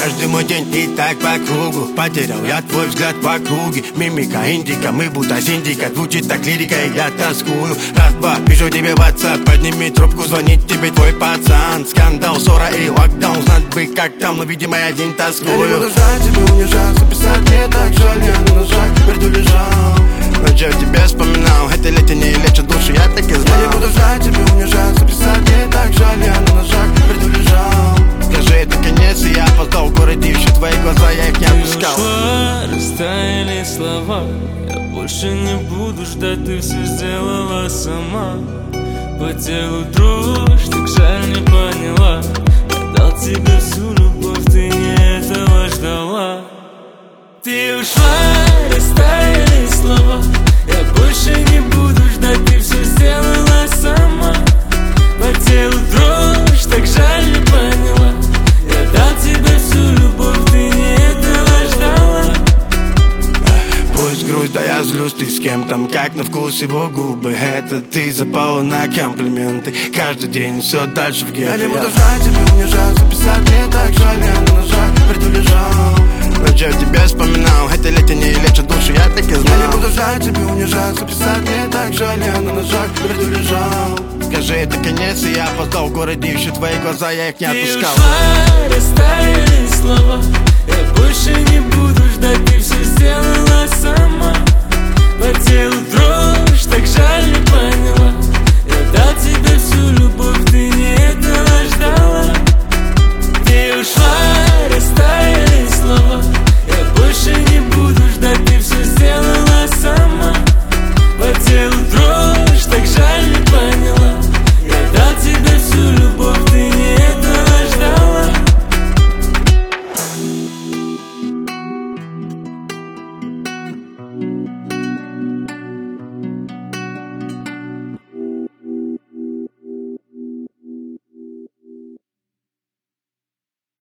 Каждый мой день и так по кругу. Потерял я твой взгляд в округе. Мимика, индика, мы будто синдикат. Звучит так лирика, и я тоскую. Раз-два, пишу тебе в WhatsApp. Подними трубку, звонит тебе твой пацан. Скандал, ссора и локдаун. Знать бы как там, но видимо я один тоскую. Я не буду ждать тебя, унижаться, писать мне так жаль. Я на ножах приду лежал. Ночью тебя вспоминал, это лето не лечит душу, я так и знал. Я не буду ждать тебя, унижаться, писать мне так жаль. Я на ножах приду лежал. Скажи, это конец, и я опоздал в городе. Ищу твои глаза, я их не отпускал. Ты ушла, растаяли слова. Я больше не буду ждать, ты все сделала сама. По телу дрожь, так жаль не поняла. Я дал тебе всю любовь, ты не этого ждала. Ты ушла, растаяли слова. Я больше не буду ждать, ты все сделала сама. По телу дрожь, так жаль не поняла. Я дал тебе всю любовь, ты не этого ждала. Пусть грусть, да я злюсь, ты с кем там, как на вкус его губы. Это ты запала на комплименты. Каждый день все дальше в гетто. Я не буду ждать тебя, унижаться, писать мне так жаль. Я на ножах приду лежал. Ночью тебя вспоминал, это лето не лечит душу, я так и знал. Я не буду ждать тебя, унижаться, писать мне так жаль. Я на ножах приду лежал. Скажи, это конец, и я опоздал в городе. Ищу твои глаза, я их не отпускал. Ты ушла, растаяли слова. Я больше не буду ждать, ты все сделала сама. По телу дрожь.